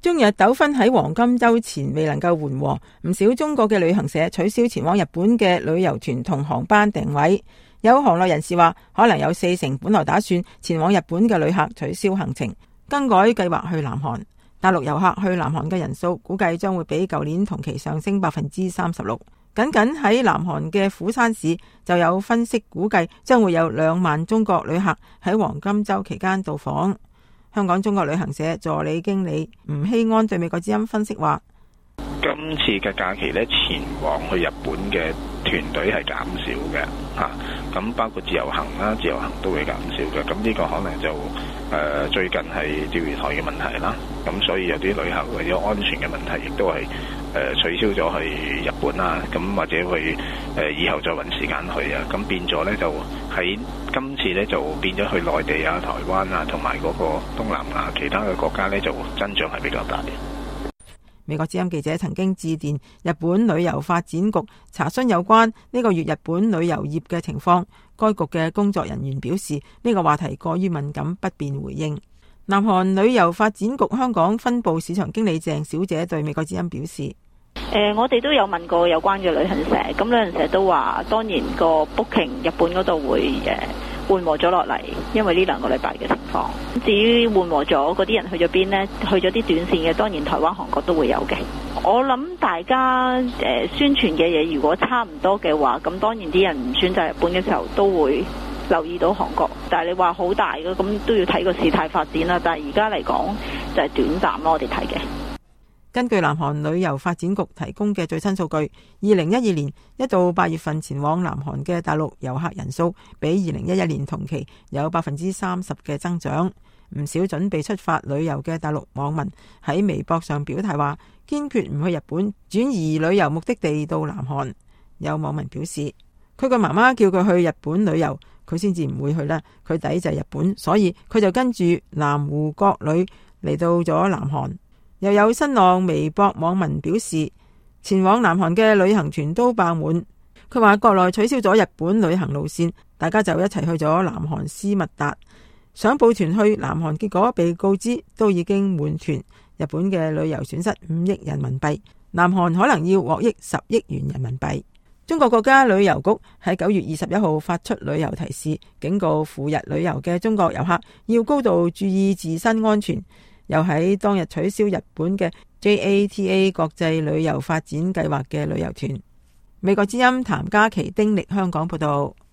中日糾紛喺黃金週前未能夠緩和，唔少中國嘅旅行社取消前往日本嘅旅遊團同航班訂位。有行內人士話，可能有40%本來打算前往日本嘅旅客取消行程，更改計劃去南韓。大陸遊客去南韓嘅人數估計將會比舊年同期上升36%。僅喺南韓嘅釜山市就有分析估計將會有2萬中國旅客喺黃金週期間到訪。香港中國旅行社助理經理吳希安對美國之音分析話： 今次嘅假期呢，前往去日本嘅團隊係減少嘅嚇，咁包括自由行啦，自由行都會減少嘅。咁呢個可能就最近係釣魚台嘅問題啦，咁所以有啲旅客為咗安全嘅問題，亦都係取消咗去日本啊，咁或者去以後再揾時間去啊，咁變咗呢，就喺今次呢，就變咗去內地啊、台灣啊同埋嗰個東南亞其他嘅國家呢，就增長係比較大嘅。 美國之音記者曾經致電日本旅遊發展局查詢有關呢個月日本旅遊業嘅情況，該局嘅工作人員表示呢個話題過於敏感，不便回應。南韓旅遊發展局香港分部市場經理鄭小姐對美國之音表示： 我哋都有問過有關嘅旅行社，咁旅行社都話當然個 booking 日本嗰度會緩和咗落嚟，因為呢2個禮拜嘅情況。至於緩和咗嗰啲人去咗邊呢？去咗啲短線嘅，當然台灣、韓國都會有嘅。我諗大家宣傳嘅嘢如果差唔多嘅話，咁當然啲人唔選擇日本嘅時候都會留意到韓國。但係你話好大嘅，咁都要睇個事態發展啦。但係而家嚟講就係短暫咯，我哋睇嘅。 根據南韓旅遊發展局提供嘅最新數據，2012年1到8月份前往南韓嘅大陸遊客人數比2011年同期有30%嘅增長。唔少準備出發旅遊嘅大陸網民喺微博上表態話，堅決唔去日本，轉移旅遊目的地到南韓。有網民表示，佢個媽媽叫佢去日本旅遊，佢先至唔會去啦，佢抵制日本，所以佢就跟住南湖國旅嚟到咗南韓。又有新浪微博網民表示，前往南韓嘅旅行團都爆滿。佢話國內取消咗日本旅行路線，大家就一齊去咗南韓斯密達，想報團去南韓，結果被告知都已經滿團。日本嘅旅遊損失5億人民幣，南韓可能要獲益10億元人民幣。中國國家旅遊局喺9月21號發出旅遊提示，警告赴日旅遊嘅中國遊客要高度注意自身安全。又喺當日取消日本嘅 JATA 國際旅遊發展計劃嘅旅遊團。美國之音譚嘉琪、丁力香港報道。